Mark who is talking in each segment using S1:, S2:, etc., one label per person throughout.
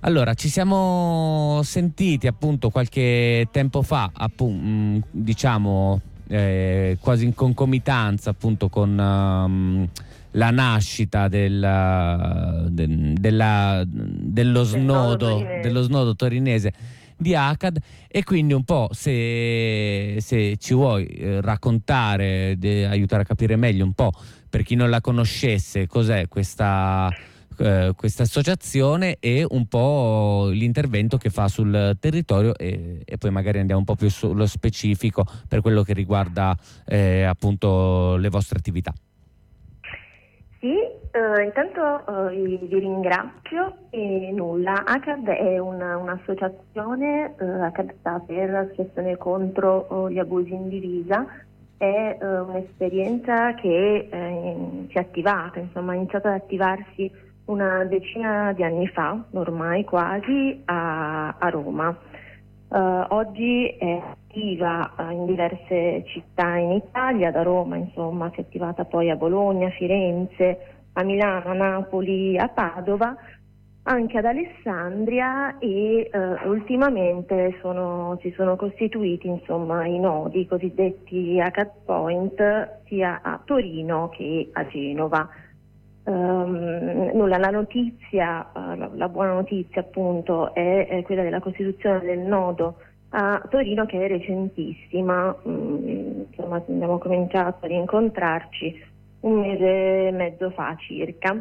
S1: Allora, ci siamo sentiti appunto qualche tempo fa, diciamo quasi in concomitanza appunto con la nascita dello snodo torinese di Akkad, e quindi un po' se ci vuoi raccontare, aiutare a capire meglio un po', per chi non la conoscesse, cos'è questa associazione e un po' l'intervento che fa sul territorio, e poi magari andiamo un po' più sullo specifico per quello che riguarda appunto le vostre attività.
S2: Sì, intanto vi ringrazio e nulla. ACAD è un'associazione, ACAD sta per Associazione contro gli abusi in divisa. È un'esperienza che si è attivata, insomma, ha iniziato ad attivarsi una decina di anni fa, ormai quasi, a Roma. Oggi è attiva in diverse città in Italia, da Roma insomma si è attivata poi a Bologna, a Firenze, a Milano, a Napoli, a anche ad Alessandria, e ultimamente si sono costituiti insomma i nodi cosiddetti ACAD Point sia a Torino che a Genova. La notizia, la buona notizia appunto è quella della costituzione del nodo a Torino, che è recentissima. Insomma, abbiamo cominciato a rincontrarci un mese e mezzo fa circa.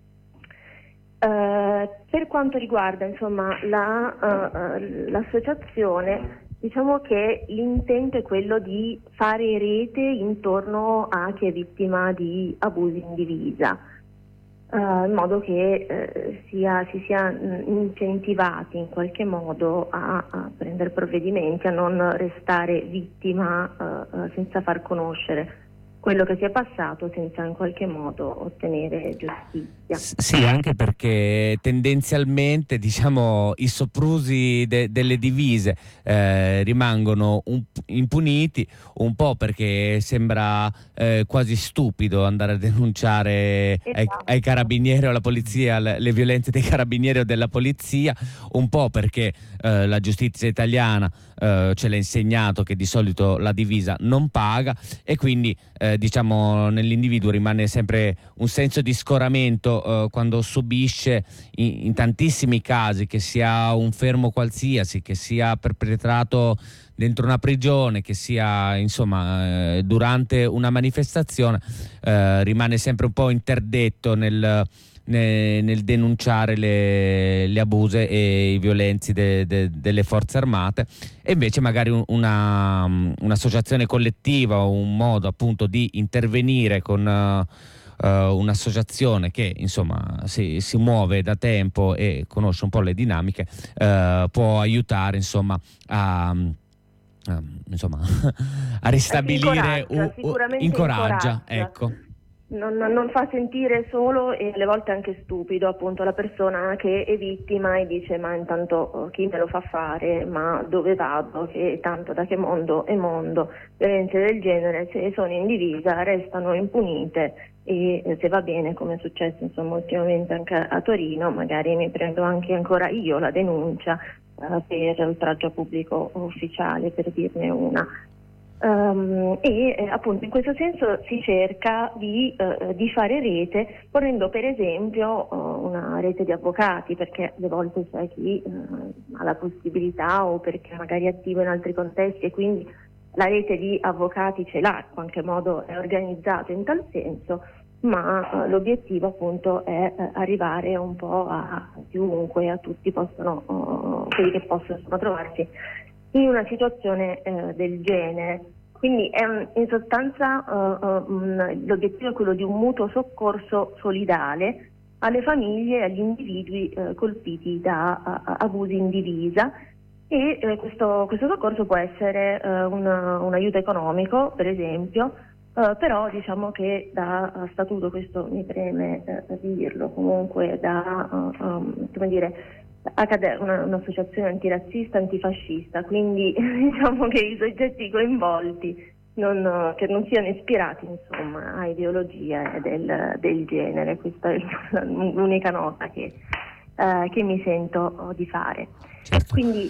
S2: Per quanto riguarda insomma l'associazione, diciamo che l'intento è quello di fare rete intorno a chi è vittima di abusi in divisa, in modo che si sia incentivati in qualche modo a prendere provvedimenti, a non restare vittima senza far conoscere quello che si è passato, senza in qualche modo ottenere giustizia.
S1: Sì, anche perché tendenzialmente, diciamo, i soprusi delle divise rimangono impuniti, un po' perché sembra quasi stupido andare a denunciare ai carabinieri o alla polizia le violenze dei carabinieri o della polizia, un po' perché la giustizia italiana ce l'ha insegnato che di solito la divisa non paga, e quindi diciamo nell'individuo rimane sempre un senso di scoramento quando subisce in tantissimi casi, che sia un fermo qualsiasi, che sia perpetrato dentro una prigione, che sia insomma durante una manifestazione, rimane sempre un po' interdetto nel denunciare le abuse e i violenzi delle forze armate, e invece magari un'associazione collettiva o un modo appunto di intervenire con un'associazione che insomma si muove da tempo e conosce un po' le dinamiche, può aiutare insomma a ristabilire, incoraggia, ecco.
S2: Non fa sentire solo e alle volte anche stupido appunto la persona che è vittima e dice: ma intanto chi me lo fa fare, ma dove vado, che tanto da che mondo è mondo. Violenze del genere, se sono in divisa, restano impunite, e se va bene, come è successo insomma ultimamente anche a Torino, magari mi prendo anche ancora io la denuncia per oltraggio a pubblico ufficiale, per dirne una. Appunto in questo senso si cerca di fare rete, ponendo per esempio una rete di avvocati, perché alle volte c'è chi ha la possibilità, o perché magari è attivo in altri contesti e quindi la rete di avvocati ce l'ha, in qualche modo è organizzato in tal senso, ma l'obiettivo appunto è arrivare un po' a chiunque, a tutti quelli che possono trovarsi in una situazione del genere. Quindi in sostanza l'obiettivo è quello di un mutuo soccorso solidale alle famiglie e agli individui colpiti da abusi in divisa, e questo soccorso può essere un aiuto economico, per esempio, però diciamo che da statuto, questo mi preme dirlo, comunque come dire, ACAD è un'associazione antirazzista, antifascista, quindi diciamo che i soggetti coinvolti che non siano ispirati insomma a ideologie del genere. Questa è l'unica nota che che mi sento di fare.
S1: Certo.
S2: Quindi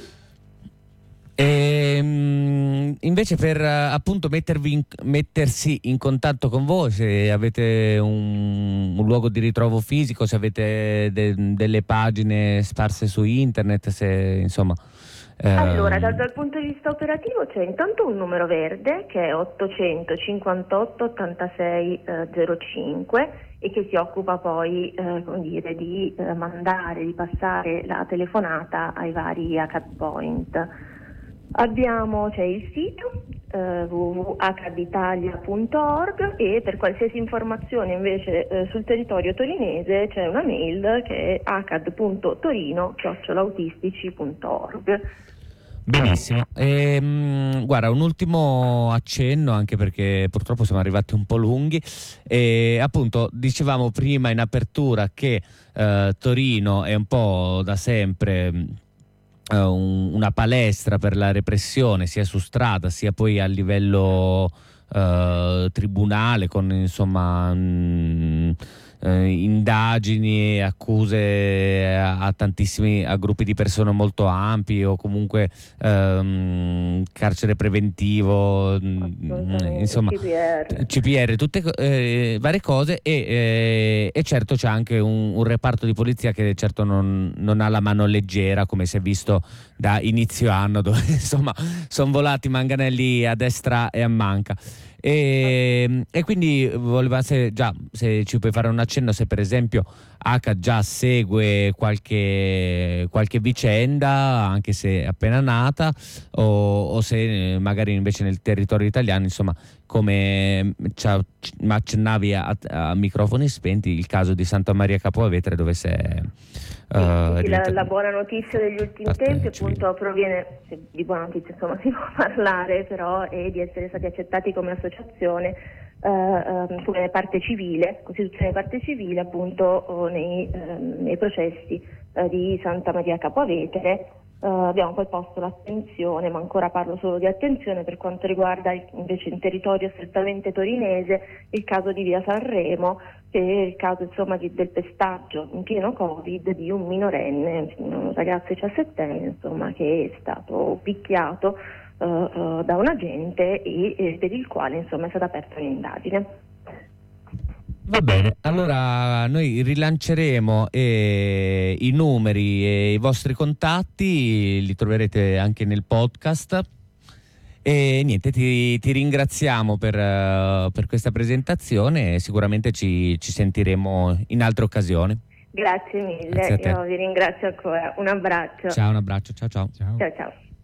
S1: invece per appunto mettersi in contatto con voi, se avete un luogo di ritrovo fisico, se avete delle pagine sparse su internet, se insomma.
S2: Allora, dal punto di vista operativo c'è intanto un numero verde che è 858 86 05 e che si occupa poi di mandare, di passare la telefonata ai vari ACAD point. C'è il sito www.acaditalia.org e per qualsiasi informazione invece sul territorio torinese c'è una mail che è acad.torino@autistici.org.
S1: Benissimo. Guarda, un ultimo accenno, anche perché purtroppo siamo arrivati un po' lunghi. Appunto, dicevamo prima in apertura che Torino è un po' da sempre una palestra per la repressione, sia su strada sia poi a livello tribunale, con insomma indagini e accuse a gruppi di persone molto ampi, o comunque carcere preventivo, insomma CPR, tutte varie cose, e certo c'è anche un reparto di polizia che certo non ha la mano leggera, come si è visto da inizio anno, dove insomma sono volati manganelli a destra e a manca. E quindi voleva, se ci puoi fare un accenno, se per esempio ACAD già segue qualche vicenda, anche se appena nata, o se magari invece nel territorio italiano, insomma, come accennavi a microfoni spenti, il caso di Santa Maria Capua Vetere, dove si è
S2: la buona notizia degli ultimi tempi appunto proviene, di buona notizia insomma si può parlare, però è di essere stati accettati come associazione, come parte civile, costituzione parte civile appunto nei processi di Santa Maria Capua Vetere. Abbiamo poi posto l'attenzione, ma ancora parlo solo di attenzione, per quanto riguarda invece in territorio strettamente torinese il caso di via Sanremo, che è il caso insomma del pestaggio in pieno Covid di un minorenne, un ragazzo di 17 insomma, che è stato picchiato da un agente e per il quale insomma è stata aperta un'indagine.
S1: Va bene, allora noi rilanceremo i numeri e i vostri contatti, li troverete anche nel podcast. E niente, ti ringraziamo per questa presentazione, e sicuramente ci sentiremo in altre occasioni.
S2: Grazie mille, io vi ringrazio ancora. Un abbraccio.
S1: Ciao, un abbraccio, ciao.
S2: Ciao.